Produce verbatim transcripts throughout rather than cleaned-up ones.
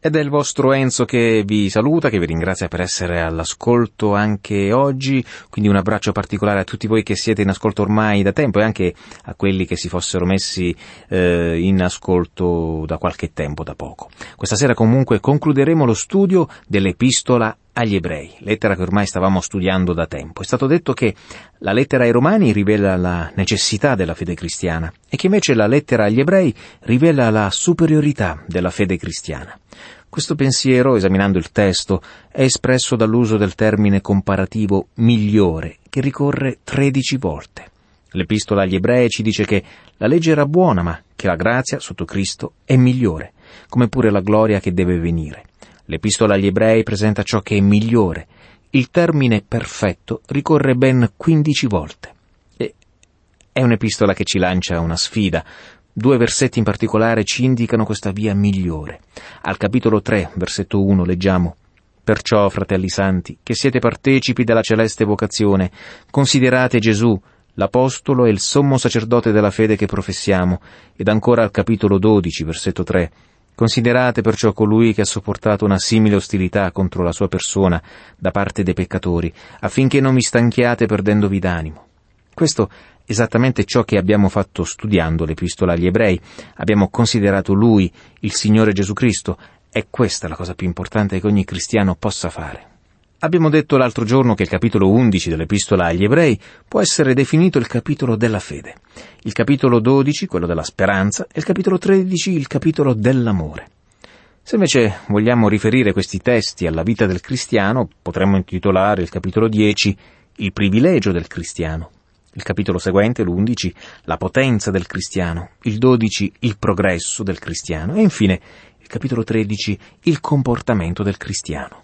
Ed è il vostro Enzo che vi saluta, che vi ringrazia per essere all'ascolto anche oggi, quindi un abbraccio particolare a tutti voi che siete in ascolto ormai da tempo e anche a quelli che si fossero messi eh, in ascolto da qualche tempo, da poco. Questa sera comunque concluderemo lo studio dell'Epistola agli Ebrei, lettera che ormai stavamo studiando da tempo. È stato detto che la lettera ai Romani rivela la necessità della fede cristiana e che invece la lettera agli Ebrei rivela la superiorità della fede cristiana. Questo pensiero, esaminando il testo, è espresso dall'uso del termine comparativo migliore, che ricorre tredici volte. L'Epistola agli Ebrei ci dice che la legge era buona, ma che la grazia sotto Cristo è migliore, come pure la gloria che deve venire. L'Epistola agli Ebrei presenta ciò che è migliore. Il termine perfetto ricorre ben quindici volte. E è un'epistola che ci lancia una sfida. Due versetti in particolare ci indicano questa via migliore. Al capitolo tre, versetto uno, leggiamo: «Perciò, fratelli santi, che siete partecipi della celeste vocazione, considerate Gesù, l'apostolo e il sommo sacerdote della fede che professiamo». Ed ancora al capitolo dodici, versetto tre: «Considerate perciò colui che ha sopportato una simile ostilità contro la sua persona da parte dei peccatori, affinché non vi stanchiate perdendovi d'animo». Questo esattamente ciò che abbiamo fatto studiando l'Epistola agli Ebrei. Abbiamo considerato Lui, il Signore Gesù Cristo, e questa è la cosa più importante che ogni cristiano possa fare. Abbiamo detto l'altro giorno che il capitolo undici dell'Epistola agli Ebrei può essere definito il capitolo della fede, il capitolo dodici quello della speranza e il capitolo tredici il capitolo dell'amore. Se invece vogliamo riferire questi testi alla vita del cristiano, potremmo intitolare il capitolo dieci il privilegio del cristiano, il capitolo seguente, l'undici, la potenza del cristiano, il dodici, il progresso del cristiano e infine il capitolo tredici, il comportamento del cristiano.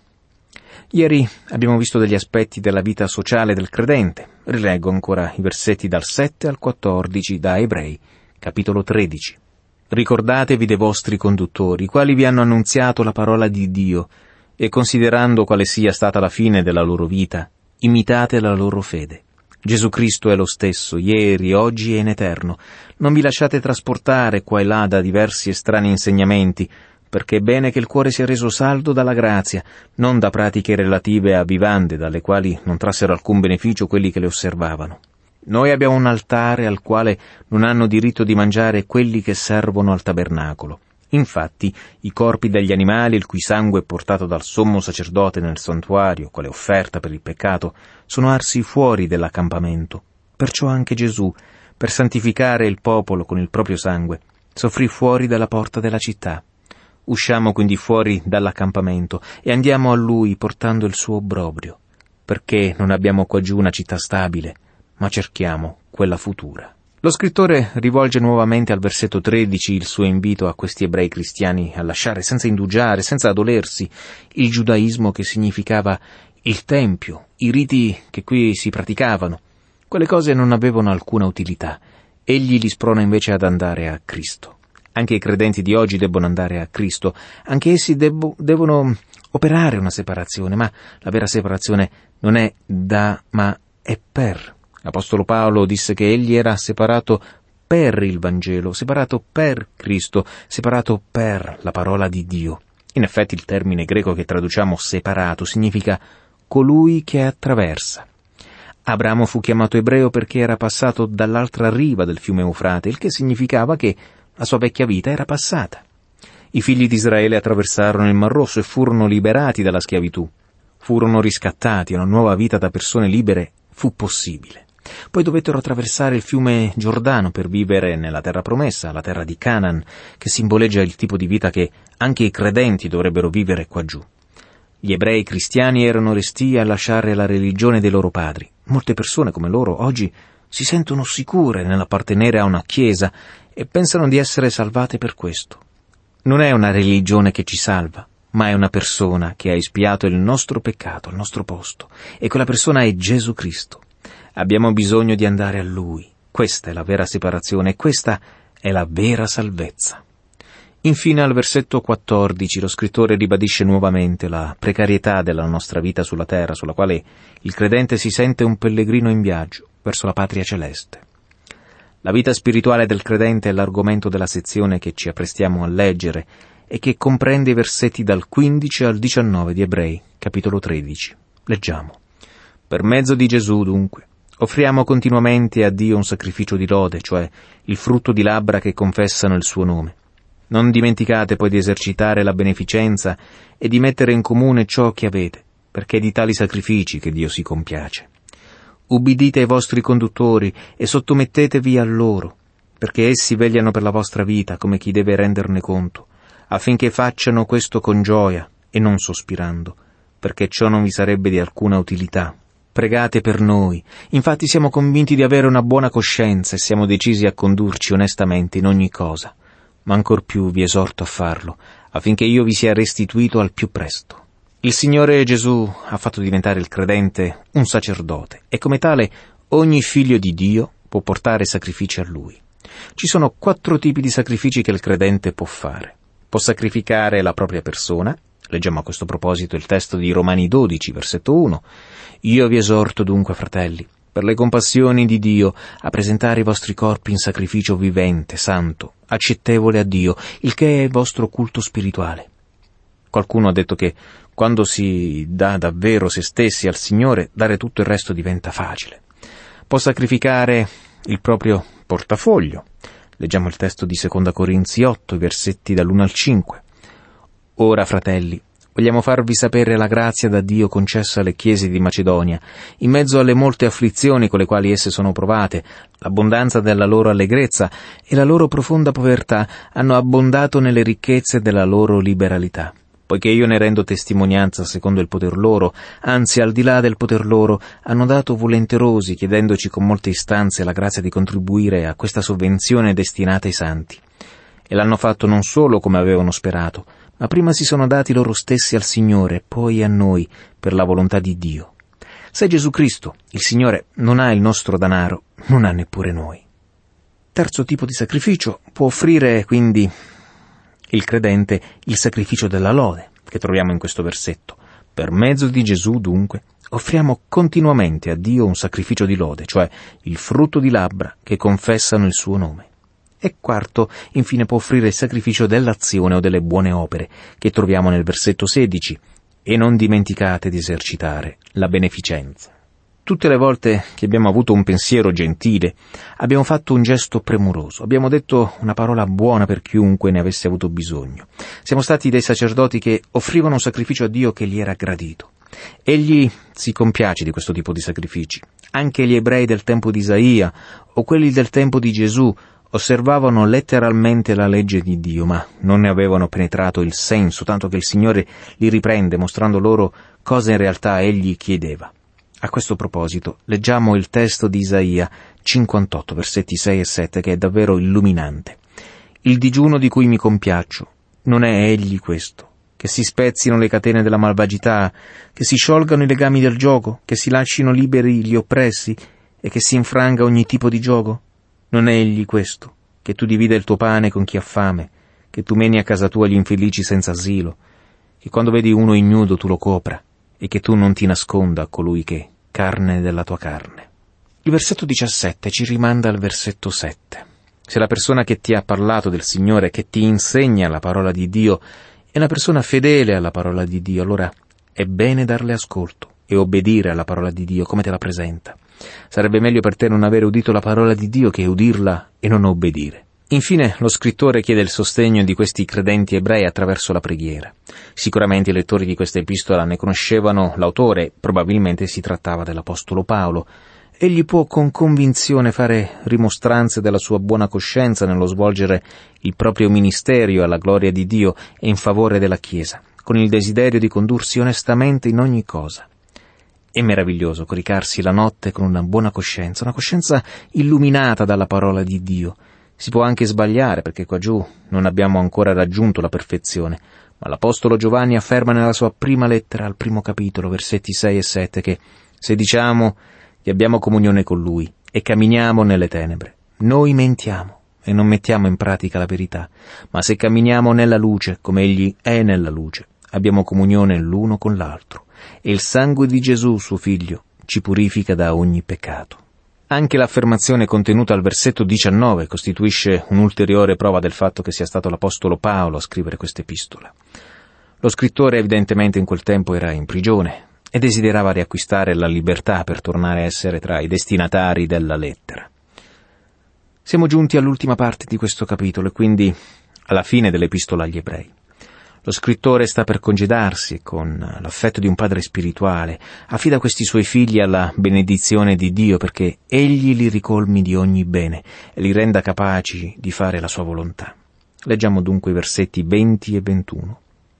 Ieri abbiamo visto degli aspetti della vita sociale del credente. Rileggo ancora i versetti dal sette al quattordici da Ebrei, capitolo tredici. «Ricordatevi dei vostri conduttori, i quali vi hanno annunziato la parola di Dio, e considerando quale sia stata la fine della loro vita, imitate la loro fede. Gesù Cristo è lo stesso, ieri, oggi e in eterno. Non vi lasciate trasportare qua e là da diversi e strani insegnamenti, perché è bene che il cuore sia reso saldo dalla grazia, non da pratiche relative a vivande, dalle quali non trassero alcun beneficio quelli che le osservavano. Noi abbiamo un altare al quale non hanno diritto di mangiare quelli che servono al tabernacolo. Infatti, i corpi degli animali, il cui sangue è portato dal sommo sacerdote nel santuario, quale offerta per il peccato, sono arsi fuori dell'accampamento. Perciò anche Gesù, per santificare il popolo con il proprio sangue, soffrì fuori dalla porta della città. Usciamo quindi fuori dall'accampamento e andiamo a Lui portando il suo obbrobrio, perché non abbiamo quaggiù una città stabile, ma cerchiamo quella futura». Lo scrittore rivolge nuovamente al versetto tredici il suo invito a questi ebrei cristiani a lasciare senza indugiare, senza dolersi, il giudaismo che significava il tempio, i riti che qui si praticavano. Quelle cose non avevano alcuna utilità. Egli li sprona invece ad andare a Cristo. Anche i credenti di oggi debbono andare a Cristo, anche essi debbo, devono operare una separazione, ma la vera separazione non è da, ma è per. L'Apostolo Paolo disse che egli era separato per il Vangelo, separato per Cristo, separato per la parola di Dio. In effetti il termine greco che traduciamo separato significa colui che attraversa. Abramo fu chiamato ebreo perché era passato dall'altra riva del fiume Eufrate, il che significava che la sua vecchia vita era passata. I figli di Israele attraversarono il Mar Rosso e furono liberati dalla schiavitù. Furono riscattati, una nuova vita da persone libere fu possibile. Poi dovettero attraversare il fiume Giordano per vivere nella terra promessa, la terra di Canaan, che simboleggia il tipo di vita che anche i credenti dovrebbero vivere qua giù. Gli ebrei cristiani erano restii a lasciare la religione dei loro padri. Molte persone come loro oggi si sentono sicure nell'appartenere a una chiesa e pensano di essere salvate per questo. Non è una religione che ci salva, ma è una persona che ha espiato il nostro peccato al nostro posto, e quella persona è Gesù Cristo. Abbiamo bisogno di andare a Lui. Questa è la vera separazione e questa è la vera salvezza. Infine al versetto quattordici lo scrittore ribadisce nuovamente la precarietà della nostra vita sulla terra, sulla quale il credente si sente un pellegrino in viaggio verso la patria celeste. La vita spirituale del credente è l'argomento della sezione che ci apprestiamo a leggere e che comprende i versetti dal quindici al diciannove di Ebrei, capitolo tredici. Leggiamo. Per mezzo di Gesù, dunque, offriamo continuamente a Dio un sacrificio di lode, cioè il frutto di labbra che confessano il suo nome. Non dimenticate poi di esercitare la beneficenza e di mettere in comune ciò che avete, perché è di tali sacrifici che Dio si compiace. Ubbidite ai vostri conduttori e sottomettetevi a loro, perché essi vegliano per la vostra vita come chi deve renderne conto, affinché facciano questo con gioia e non sospirando, perché ciò non vi sarebbe di alcuna utilità. Pregate per noi, infatti siamo convinti di avere una buona coscienza e siamo decisi a condurci onestamente in ogni cosa, ma ancor più vi esorto a farlo, affinché io vi sia restituito al più presto. Il Signore Gesù ha fatto diventare il credente un sacerdote e come tale ogni figlio di Dio può portare sacrifici a Lui. Ci sono quattro tipi di sacrifici che il credente può fare. Può sacrificare la propria persona. Leggiamo a questo proposito il testo di Romani dodici, versetto uno. Io vi esorto dunque, fratelli, per le compassioni di Dio, a presentare i vostri corpi in sacrificio vivente, santo, accettevole a Dio, il che è il vostro culto spirituale. Qualcuno ha detto che quando si dà davvero se stessi al Signore, dare tutto il resto diventa facile. Può sacrificare il proprio portafoglio. Leggiamo il testo di Seconda Corinzi otto, i versetti dall'uno al cinque. Ora, fratelli, vogliamo farvi sapere la grazia da Dio concessa alle chiese di Macedonia, in mezzo alle molte afflizioni con le quali esse sono provate, l'abbondanza della loro allegrezza e la loro profonda povertà hanno abbondato nelle ricchezze della loro liberalità. Poiché io ne rendo testimonianza secondo il poter loro, anzi al di là del poter loro, hanno dato volenterosi, chiedendoci con molte istanze la grazia di contribuire a questa sovvenzione destinata ai santi. E l'hanno fatto non solo come avevano sperato, ma prima si sono dati loro stessi al Signore, poi a noi, per la volontà di Dio. Se Gesù Cristo, il Signore, non ha il nostro danaro, non ha neppure noi. Terzo tipo di sacrificio può offrire, quindi, il credente il sacrificio della lode, che troviamo in questo versetto. Per mezzo di Gesù, dunque, offriamo continuamente a Dio un sacrificio di lode, cioè il frutto di labbra che confessano il suo nome. E quarto, infine, può offrire il sacrificio dell'azione o delle buone opere, che troviamo nel versetto sedici. E non dimenticate di esercitare la beneficenza. Tutte le volte che abbiamo avuto un pensiero gentile, abbiamo fatto un gesto premuroso, abbiamo detto una parola buona per chiunque ne avesse avuto bisogno. Siamo stati dei sacerdoti che offrivano un sacrificio a Dio che gli era gradito. Egli si compiace di questo tipo di sacrifici. Anche gli ebrei del tempo di Isaia o quelli del tempo di Gesù osservavano letteralmente la legge di Dio, ma non ne avevano penetrato il senso, tanto che il Signore li riprende mostrando loro cosa in realtà Egli chiedeva. A questo proposito, leggiamo il testo di Isaia cinquantotto, versetti sei e sette, che è davvero illuminante. Il digiuno di cui mi compiaccio, non è egli questo, che si spezzino le catene della malvagità, che si sciolgano i legami del giogo, che si lascino liberi gli oppressi e che si infranga ogni tipo di giogo? Non è egli questo, che tu divida il tuo pane con chi ha fame, che tu meni a casa tua gli infelici senza asilo, che quando vedi uno ignudo tu lo copra, e che tu non ti nasconda a colui che carne della tua carne. Il versetto diciassette ci rimanda al versetto sette. Se la persona che ti ha parlato del Signore, che ti insegna la parola di Dio, è una persona fedele alla parola di Dio, allora è bene darle ascolto e obbedire alla parola di Dio come te la presenta. Sarebbe meglio per te non avere udito la parola di Dio che udirla e non obbedire. Infine, lo scrittore chiede il sostegno di questi credenti ebrei attraverso la preghiera. Sicuramente i lettori di questa epistola ne conoscevano l'autore, probabilmente si trattava dell'apostolo Paolo. Egli può con convinzione fare rimostranze della sua buona coscienza nello svolgere il proprio ministerio alla gloria di Dio e in favore della Chiesa, con il desiderio di condursi onestamente in ogni cosa. È meraviglioso coricarsi la notte con una buona coscienza, una coscienza illuminata dalla parola di Dio. Si può anche sbagliare, perché qua giù non abbiamo ancora raggiunto la perfezione, ma l'Apostolo Giovanni afferma nella sua prima lettera, al primo capitolo, versetti sei e sette, che se diciamo che abbiamo comunione con Lui e camminiamo nelle tenebre, noi mentiamo e non mettiamo in pratica la verità, ma se camminiamo nella luce, come Egli è nella luce, abbiamo comunione l'uno con l'altro, e il sangue di Gesù, suo Figlio, ci purifica da ogni peccato. Anche l'affermazione contenuta al versetto diciannove costituisce un'ulteriore prova del fatto che sia stato l'Apostolo Paolo a scrivere questa epistola. Lo scrittore evidentemente in quel tempo era in prigione e desiderava riacquistare la libertà per tornare a essere tra i destinatari della lettera. Siamo giunti all'ultima parte di questo capitolo e quindi alla fine dell'epistola agli Ebrei. Lo scrittore sta per congedarsi e con l'affetto di un padre spirituale affida questi suoi figli alla benedizione di Dio perché egli li ricolmi di ogni bene e li renda capaci di fare la sua volontà. Leggiamo dunque i versetti venti e ventuno.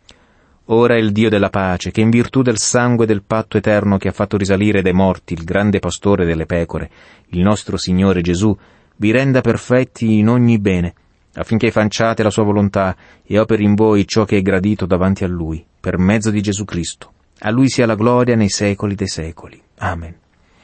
Ora il Dio della pace, che in virtù del sangue del patto eterno che ha fatto risalire dai morti il grande pastore delle pecore, il nostro Signore Gesù, vi renda perfetti in ogni bene, affinché fanciate la sua volontà e operi in voi ciò che è gradito davanti a Lui, per mezzo di Gesù Cristo. A Lui sia la gloria nei secoli dei secoli. Amen.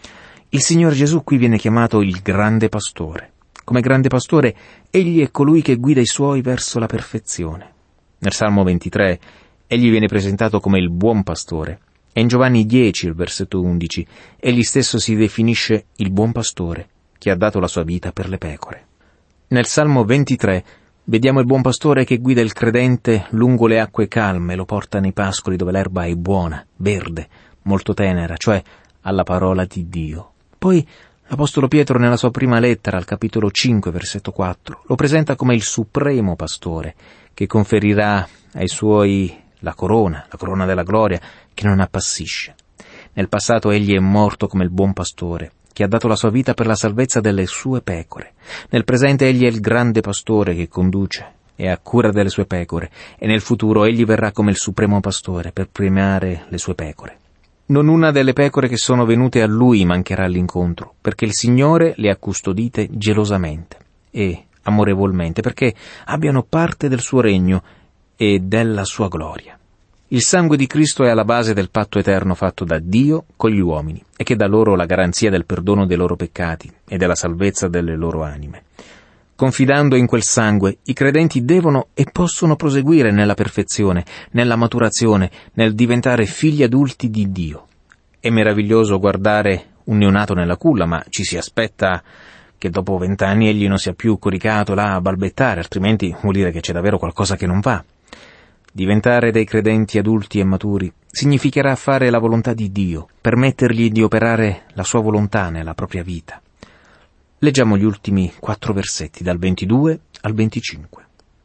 Il Signore Gesù qui viene chiamato il grande pastore. Come grande pastore, egli è colui che guida i suoi verso la perfezione. Nel Salmo ventitré, egli viene presentato come il buon pastore. E in Giovanni dieci, il versetto undici, egli stesso si definisce il buon pastore, che ha dato la sua vita per le pecore. Nel Salmo ventitré vediamo il buon pastore che guida il credente lungo le acque calme e lo porta nei pascoli dove l'erba è buona, verde, molto tenera, cioè alla parola di Dio. Poi l'Apostolo Pietro nella sua prima lettera, al capitolo cinque, versetto quattro, lo presenta come il supremo pastore che conferirà ai suoi la corona, la corona della gloria, che non appassisce. Nel passato egli è morto come il buon pastore, che ha dato la sua vita per la salvezza delle sue pecore. Nel presente egli è il grande pastore che conduce e ha cura delle sue pecore, e nel futuro egli verrà come il supremo pastore per premiare le sue pecore. Non una delle pecore che sono venute a lui mancherà all'incontro, perché il Signore le ha custodite gelosamente e amorevolmente, perché abbiano parte del suo regno e della sua gloria. Il sangue di Cristo è alla base del patto eterno fatto da Dio con gli uomini e che dà loro la garanzia del perdono dei loro peccati e della salvezza delle loro anime. Confidando in quel sangue, i credenti devono e possono proseguire nella perfezione, nella maturazione, nel diventare figli adulti di Dio. È meraviglioso guardare un neonato nella culla, ma ci si aspetta che dopo vent'anni egli non sia più coricato là a balbettare, altrimenti vuol dire che c'è davvero qualcosa che non va. Diventare dei credenti adulti e maturi significherà fare la volontà di Dio, permettergli di operare la sua volontà nella propria vita. Leggiamo gli ultimi quattro versetti, dal ventidue al venticinque.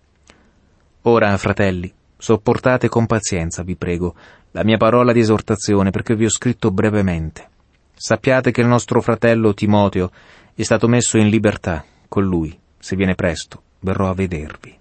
Ora, fratelli, sopportate con pazienza, vi prego, la mia parola di esortazione, perché vi ho scritto brevemente. Sappiate che il nostro fratello Timoteo è stato messo in libertà. Con lui, se viene presto, verrò a vedervi.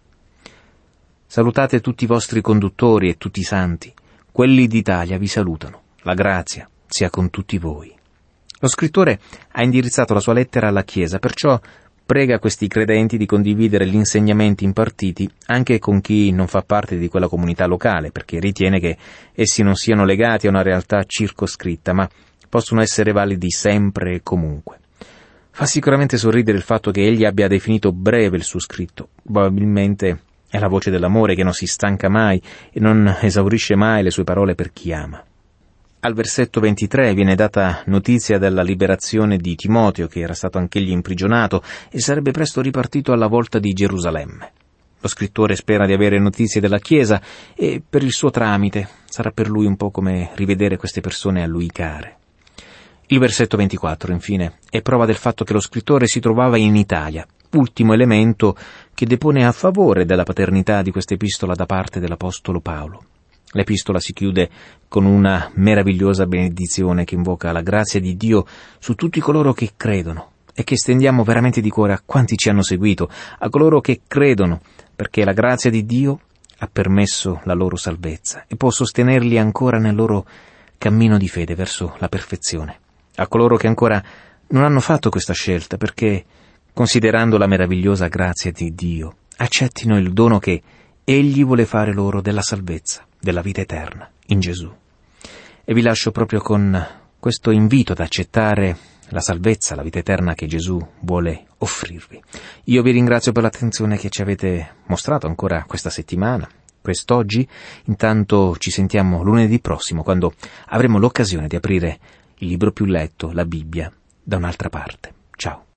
Salutate tutti i vostri conduttori e tutti i santi. Quelli d'Italia vi salutano. La grazia sia con tutti voi. Lo scrittore ha indirizzato la sua lettera alla Chiesa, perciò prega questi credenti di condividere gli insegnamenti impartiti anche con chi non fa parte di quella comunità locale, perché ritiene che essi non siano legati a una realtà circoscritta, ma possono essere validi sempre e comunque. Fa sicuramente sorridere il fatto che egli abbia definito breve il suo scritto. Probabilmente è la voce dell'amore che non si stanca mai e non esaurisce mai le sue parole per chi ama. Al versetto ventitré viene data notizia della liberazione di Timoteo, che era stato anch'egli imprigionato e sarebbe presto ripartito alla volta di Gerusalemme. Lo scrittore spera di avere notizie della Chiesa e per il suo tramite sarà per lui un po' come rivedere queste persone a lui care. Il versetto ventiquattro, infine, è prova del fatto che lo scrittore si trovava in Italia, ultimo elemento che depone a favore della paternità di questa epistola da parte dell'Apostolo Paolo. L'epistola si chiude con una meravigliosa benedizione che invoca la grazia di Dio su tutti coloro che credono e che stendiamo veramente di cuore a quanti ci hanno seguito, a coloro che credono, perché la grazia di Dio ha permesso la loro salvezza e può sostenerli ancora nel loro cammino di fede verso la perfezione. A coloro che ancora non hanno fatto questa scelta, perché, considerando la meravigliosa grazia di Dio, accettino il dono che Egli vuole fare loro della salvezza, della vita eterna, in Gesù. E vi lascio proprio con questo invito ad accettare la salvezza, la vita eterna che Gesù vuole offrirvi. Io vi ringrazio per l'attenzione che ci avete mostrato ancora questa settimana, quest'oggi. Intanto ci sentiamo lunedì prossimo, quando avremo l'occasione di aprire il libro più letto, la Bibbia, da un'altra parte. Ciao.